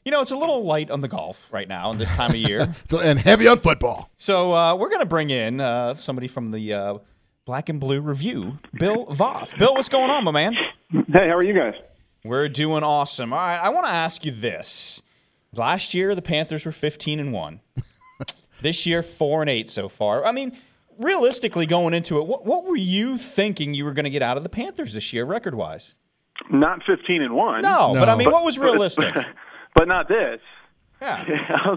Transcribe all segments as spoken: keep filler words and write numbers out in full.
You know, it's a little light on the golf right now in this time of year. so And heavy on football. So uh, we're going to bring in uh, somebody from the uh, Black and Blue Review, Bill Voth. Bill, what's going on, my man? Hey, how are you guys? We're doing awesome. All right, I want to ask you this. Last year, the Panthers were fifteen and one. This year, four and eight so far. I mean, realistically, going into it, what, what were you thinking you were going to get out of the Panthers this year, record-wise? Not fifteen and one. No, No. but I mean, But- what was realistic? But, but not this. Yeah.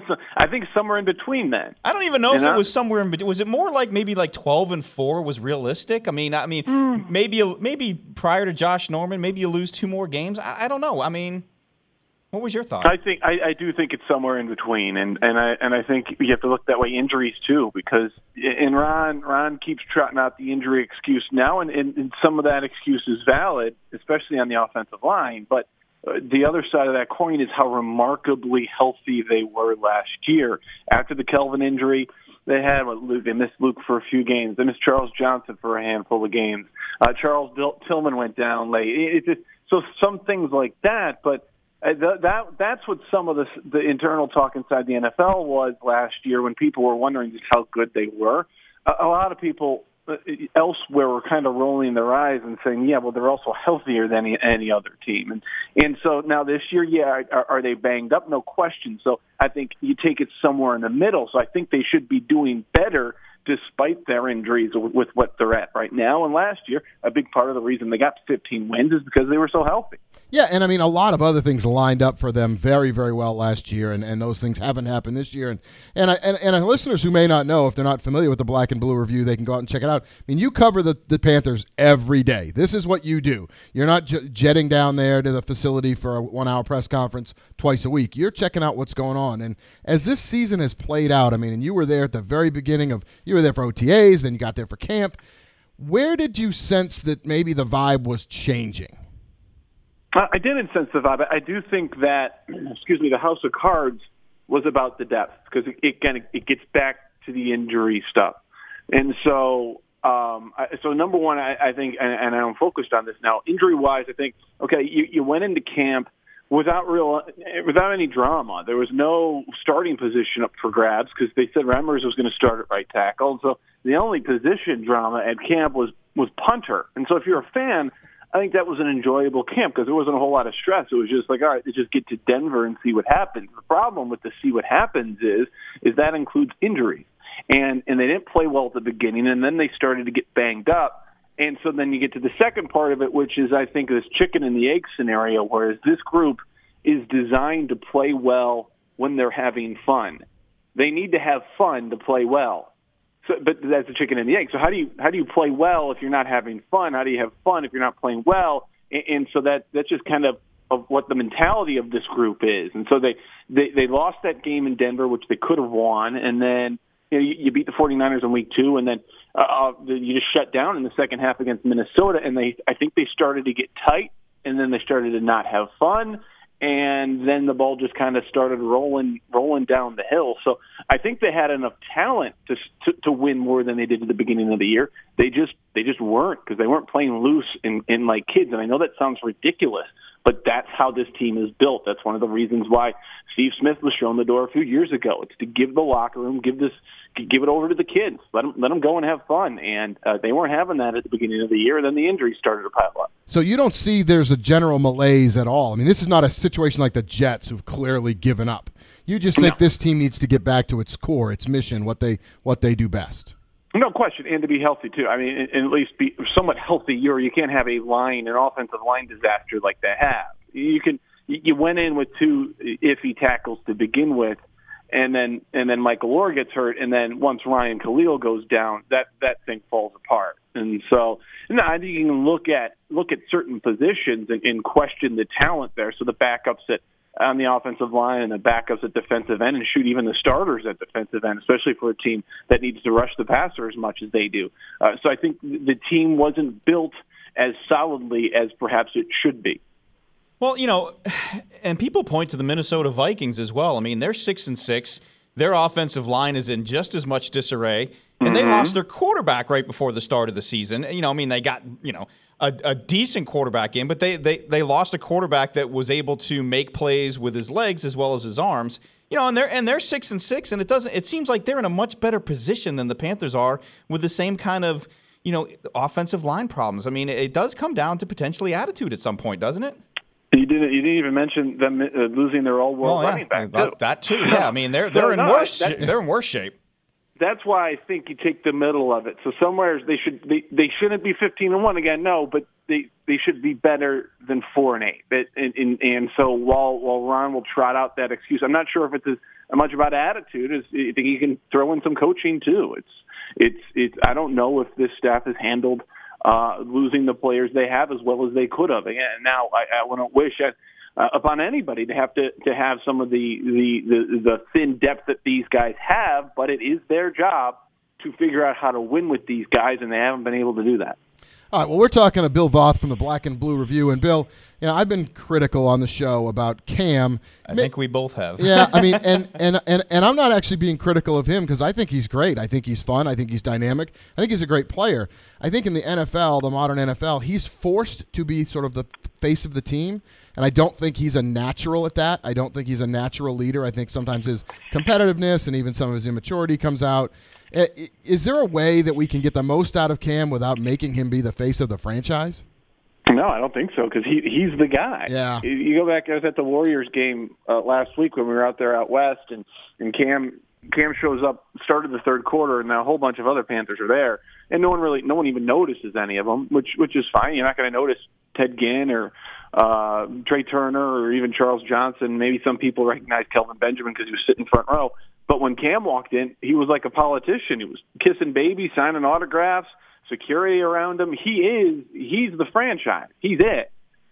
I think somewhere in between then. I don't even know if You it know? was somewhere in between. Was it more like maybe like twelve and four was realistic? I mean, I mean, Mm. maybe maybe prior to Josh Norman, maybe you lose two more games. I, I don't know. I mean, what was your thought? I think I, I do think it's somewhere in between, and, and I and I think you have to look that way. Injuries too, because and Ron Ron keeps trotting out the injury excuse now, and, and, and some of that excuse is valid, especially on the offensive line. But uh, the other side of that coin is how remarkably healthy they were last year. After the Kelvin injury, they had what, Luke. They missed Luke for a few games. They missed Charles Johnson for a handful of games. Uh, Charles Dil- Tillman went down late. It, it just, so some things like that, but. Uh, th- that that's what some of the the internal talk inside the N F L was last year when people were wondering just how good they were. A, a lot of people uh, elsewhere were kind of rolling their eyes and saying, "Yeah, well, they're also healthier than any, any other team." And and so now this year, yeah, are, are they banged up? No question. So I think you take it somewhere in the middle. So I think they should be doing better despite their injuries with what they're at right now. And last year, a big part of the reason they got to fifteen wins is because they were so healthy. Yeah, and I mean, a lot of other things lined up for them very, very well last year, and, and those things haven't happened this year. And and, I, and and our listeners who may not know, if they're not familiar with the Black and Blue Review, they can go out and check it out. I mean, you cover the, the Panthers every day. This is what you do. You're not j- jetting down there to the facility for a one-hour press conference twice a week. You're checking out what's going on. And as this season has played out, I mean, and you were there at the very beginning of, you were there for O T As, then you got there for camp. Where did you sense that maybe the vibe was changing? I didn't sense the vibe. I do think that, excuse me, the House of Cards was about the depth because it, it kind of it gets back to the injury stuff, and so um, I, so number one, I, I think, and, and I'm focused on this now. Injury wise, I think okay, you, you went into camp without real without any drama. There was no starting position up for grabs because they said Remmers was going to start at right tackle, and so the only position drama at camp was was punter. And so if you're a fan, I think that was an enjoyable camp because there wasn't a whole lot of stress. It was just like, all right, let's just get to Denver and see what happens. The problem with the see what happens is, is that includes injuries. And and they didn't play well at the beginning, and then they started to get banged up. And so then you get to the second part of it, which is, I think, this chicken and the egg scenario, whereas this group is designed to play well when they're having fun. They need to have fun to play well. So, but that's the chicken and the egg. So how do you how do you play well if you're not having fun? How do you have fun if you're not playing well? And, and so that that's just kind of, of what the mentality of this group is. And so they, they, they lost that game in Denver, which they could have won, and then you know, you, you beat the 49ers in week two, and then uh, you just shut down in the second half against Minnesota. And they I think they started to get tight, and then they started to not have fun. And then the ball just kind of started rolling, rolling down the hill. So I think they had enough talent to, to to win more than they did at the beginning of the year. They just they just weren't because they weren't playing loose and, and like kids. And I know that sounds ridiculous, but that's how this team is built. That's one of the reasons why Steve Smith was shown the door a few years ago. It's to give the locker room, give this, give it over to the kids, let them let them go and have fun. And uh, they weren't having that at the beginning of the year. And then the injuries started to pile up. So you don't see there's a general malaise at all. I mean, this is not a situation like the Jets who've clearly given up. You just think no. This team needs to get back to its core, its mission, what they what they do best. No question, and to be healthy too. I mean, and at least be somewhat healthy. You're you can't have a line, an offensive line disaster like they have. You can. You went in with two iffy tackles to begin with, and then and then Michael Orr gets hurt, and then once Ryan Khalil goes down, that that thing falls apart. And so, no, I think you can look at look at certain positions and, and question the talent there. So the backups at on the offensive line and the backups at defensive end, and shoot even the starters at defensive end, especially for a team that needs to rush the passer as much as they do. Uh, so I think the team wasn't built as solidly as perhaps it should be. Well, you know, and people point to the Minnesota Vikings as well. I mean, they're six and six. Their offensive line is in just as much disarray. And mm-hmm. they lost their quarterback right before the start of the season. You know, I mean, they got, you know, a, a decent quarterback in, but they, they they lost a quarterback that was able to make plays with his legs as well as his arms. You know, and they're and they're six and six, and it doesn't. It seems like they're in a much better position than the Panthers are with the same kind of, you know, offensive line problems. I mean, it does come down to potentially attitude at some point, doesn't it? You didn't. You didn't even mention them uh, losing their all-world well, yeah, running back that, too. That too. Yeah, I mean, they're they're so, in no, worse. that, They're in worse shape. That's why I think you take the middle of it. So somewhere they should they, they shouldn't be fifteen and one again. No, but they, they should be better than four and eight. But, and, and and so while while Ron will trot out that excuse, I'm not sure if it's as much about attitude as I think he can throw in some coaching too. It's it's it's I don't know if this staff has handled uh, losing the players they have as well as they could have. And now I, I wouldn't wish I, Uh, upon anybody to have to, to have some of the, the, the, the thin depth that these guys have, but it is their job to figure out how to win with these guys, and they haven't been able to do that. All right, well, we're talking to Bill Voth from the Black and Blue Review. And, Bill, you know, I've been critical on the show about Cam. I think we both have. Yeah, I mean, and, and, and, and I'm not actually being critical of him because I think he's great. I think he's fun. I think he's dynamic. I think he's a great player. I think in the N F L, the modern N F L, he's forced to be sort of the face of the team. And I don't think he's a natural at that. I don't think he's a natural leader. I think sometimes his competitiveness and even some of his immaturity comes out. Is there a way that we can get the most out of Cam without making him be the face of the franchise? No, I don't think so because he he's the guy. Yeah. You go back, I was at the Warriors game uh, last week when we were out there out west, and, and Cam Cam shows up, started the third quarter, and now a whole bunch of other Panthers are there, and no one really, no one even notices any of them, which which is fine. You're not going to notice Ted Ginn or uh, Trey Turner or even Charles Johnson. Maybe some people recognize Kelvin Benjamin because he was sitting front row. But when Cam walked in, he was like a politician. He was kissing babies, signing autographs, security around him. He is, he's the franchise. He's it.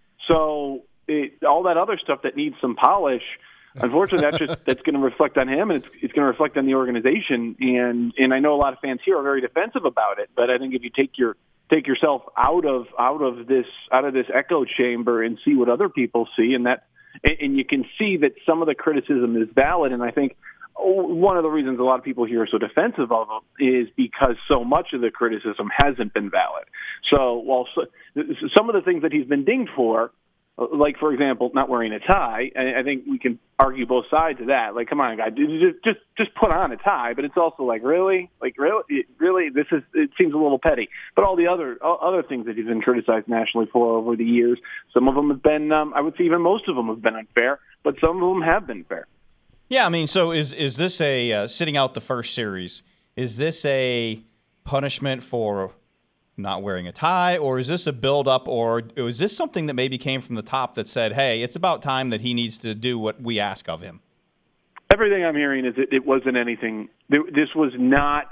So it, all that other stuff that needs some polish, unfortunately, that's just that's going to reflect on him, and it's it's going to reflect on the organization. And and I know a lot of fans here are very defensive about it, but I think if you take your take yourself out of out of this out of this echo chamber and see what other people see, and that and you can see that some of the criticism is valid, and I think one of the reasons a lot of people here are so defensive of him is because so much of the criticism hasn't been valid. So while so, some of the things that he's been dinged for, like, for example, not wearing a tie, I, I think we can argue both sides of that. Like, come on, guy, just just just put on a tie. But it's also like, really, like, really, really, this is it seems a little petty. But all the other all other things that he's been criticized nationally for over the years, some of them have been, um, I would say, even most of them have been unfair, but some of them have been fair. Yeah, I mean, so is is this a uh, sitting out the first series? Is this a punishment for not wearing a tie, or is this a build-up, or is this something that maybe came from the top that said, hey, it's about time that he needs to do what we ask of him? Everything I'm hearing is it, it wasn't anything. This was not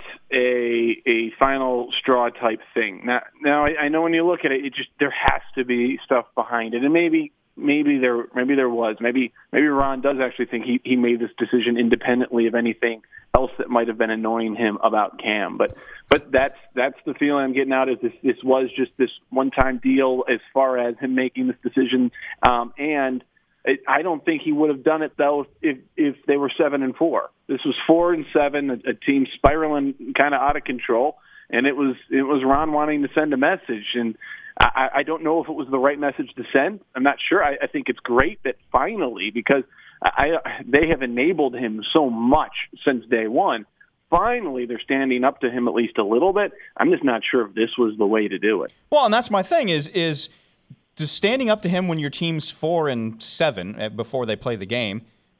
a a final straw type thing. Now, now I, I know when you look at it, it just there has to be stuff behind it, and maybe. Maybe there, maybe there was. Maybe, maybe Ron does actually think he, he made this decision independently of anything else that might have been annoying him about Cam. But, but that's that's the feeling I'm getting out. Is this this was just this one time deal as far as him making this decision, um, and it, I don't think he would have done it though if if they were seven and four. This was four and seven, a, a team spiraling kind of out of control, and it was it was Ron wanting to send a message and. I, I don't know if it was the right message to send. I'm not sure. I, I think it's great that finally, because I, they have enabled him so much since day one, finally they're standing up to him at least a little bit. I'm just not sure if this was the way to do it. Well, and that's my thing is is just standing up to him when your team's four and seven before they play the game,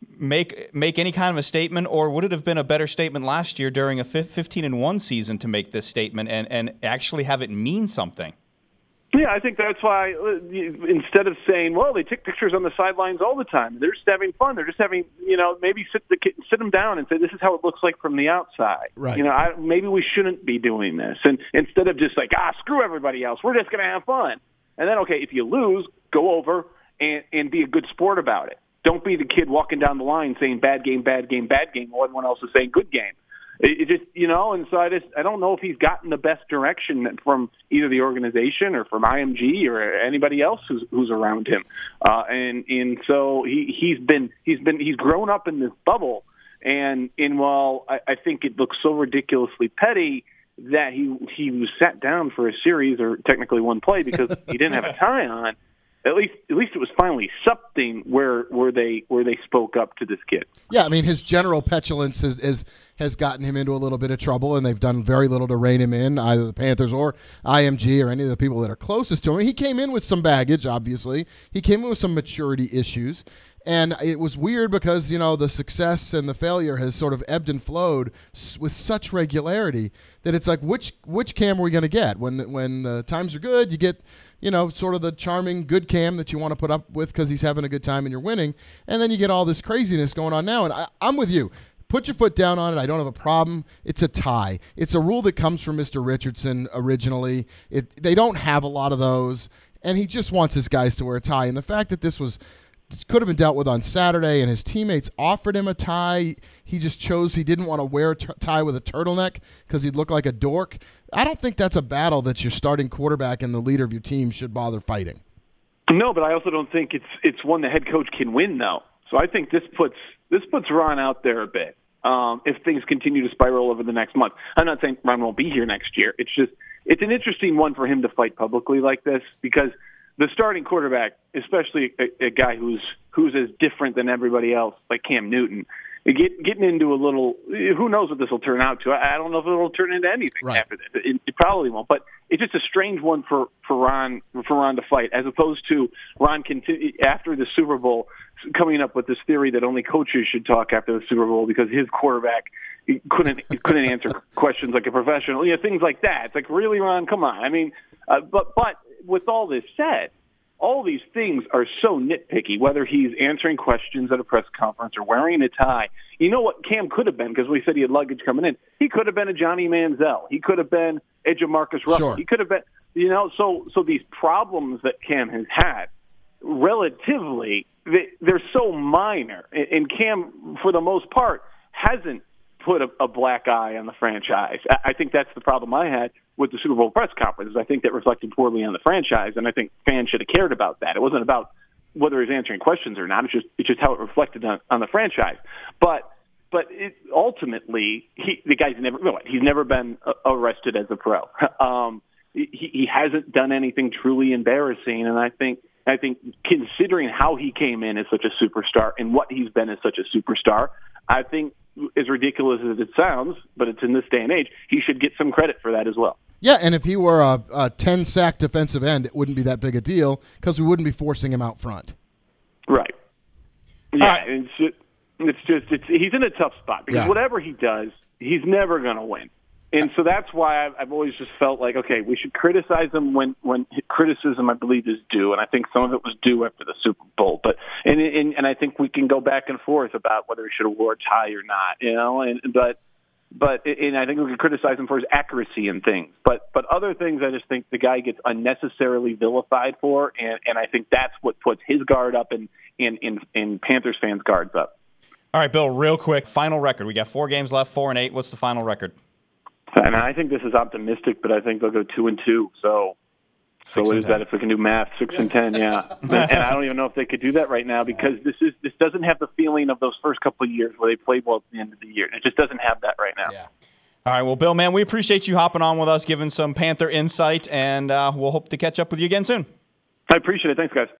make make any kind of a statement, or would it have been a better statement last year during a fifteen and one season to make this statement and, and actually have it mean something? Yeah, I think that's why instead of saying, well, they take pictures on the sidelines all the time, they're just having fun. They're just having, you know, maybe sit the sit them down and say, this is how it looks like from the outside. Right. You know, I, maybe we shouldn't be doing this. And instead of just like, ah, screw everybody else, we're just going to have fun. And then, okay, if you lose, go over and, and be a good sport about it. Don't be the kid walking down the line saying bad game, bad game, bad game, while everyone else is saying good game. It just, you know, and so I just, I don't know if he's gotten the best direction from either the organization or from I M G or anybody else who's who's around him, uh, and and so he he's been he's been he's grown up in this bubble And in while I, I think it looks so ridiculously petty that he he was sat down for a series, or technically one play, because he didn't have a tie on. At least, at least it was finally something where where they where they spoke up to this kid. Yeah, I mean, his general petulance is, is has gotten him into a little bit of trouble, and they've done very little to rein him in, either the Panthers or I M G or any of the people that are closest to him. He came in with some baggage, obviously. He came in with some maturity issues. And it was weird because, you know, the success and the failure has sort of ebbed and flowed with such regularity that it's like, which which Cam are we going to get? When when the times are good, you get, you know, sort of the charming, good Cam that you want to put up with because he's having a good time and you're winning. And then you get all this craziness going on now. And I, I'm with you. Put your foot down on it. I don't have a problem. It's a tie. It's a rule that comes from Mister Richardson originally. It They don't have a lot of those. And he just wants his guys to wear a tie. And the fact that this was... could have been dealt with on Saturday, and his teammates offered him a tie. He just chose he didn't want to wear a t- tie with a turtleneck because he'd look like a dork. I don't think that's a battle that your starting quarterback and the leader of your team should bother fighting. No, but I also don't think it's it's one the head coach can win, though. So I think this puts this puts Ron out there a bit. Um, if things continue to spiral over the next month, I'm not saying Ron won't be here next year. It's just it's an interesting one for him to fight publicly like this because the starting quarterback, especially a, a guy who's who's as different than everybody else, like Cam Newton, get, getting into a little, who knows what this will turn out to. I, I don't know if it will turn into anything right. after this. It, it probably won't, but it's just a strange one for, for Ron for Ron to fight, as opposed to Ron continue, after the Super Bowl coming up with this theory that only coaches should talk after the Super Bowl because his quarterback couldn't couldn't answer questions like a professional, you know, things like that. It's like, really, Ron? Come on. I mean, uh, but but. With all this said, all these things are so nitpicky, whether he's answering questions at a press conference or wearing a tie. You know what Cam could have been, because we said he had luggage coming in. He could have been a Johnny Manziel. He could have been a Jamarcus Russell. Sure. He could have been, you know, so so these problems that Cam has had, relatively, they, they're so minor. And Cam, for the most part, hasn't put a, a black eye on the franchise. I, I think that's the problem I had with the Super Bowl press conference. I think that reflected poorly on the franchise, and I think fans should have cared about that. It wasn't about whether he's answering questions or not. It's just it's just how it reflected on, on the franchise. But but it, ultimately, he, the guy's never he's never been arrested as a pro. Um, he, he hasn't done anything truly embarrassing, and I think I think considering how he came in as such a superstar and what he's been as such a superstar, I think, as ridiculous as it sounds, but it's in this day and age, he should get some credit for that as well. Yeah, and if he were a, a ten-sack defensive end, it wouldn't be that big a deal because we wouldn't be forcing him out front. Right. Yeah, right. It's just, it's just it's, he's in a tough spot because yeah. whatever he does, he's never going to win. And so that's why I've, I've always just felt like, okay, we should criticize him when, when criticism, I believe, is due. And I think some of it was due after the Super Bowl. But and and, and I think we can go back and forth about whether he should have wore a tie or not. You know, and but but and I think we can criticize him for his accuracy and things. But but other things, I just think the guy gets unnecessarily vilified for, and, and I think that's what puts his guard up and and, and, and Panthers fans' guards up. All right, Bill, real quick, final record. We got four games left, four and eight. What's the final record? And I think this is optimistic, but I think they'll go two and two. So, so what is that if we can do math? Six and ten, yeah. And I don't even know if they could do that right now because this is this doesn't have the feeling of those first couple of years where they played well at the end of the year. It just doesn't have that right now. Yeah. All right, well, Bill, man, we appreciate you hopping on with us, giving some Panther insight, and uh, we'll hope to catch up with you again soon. I appreciate it. Thanks, guys.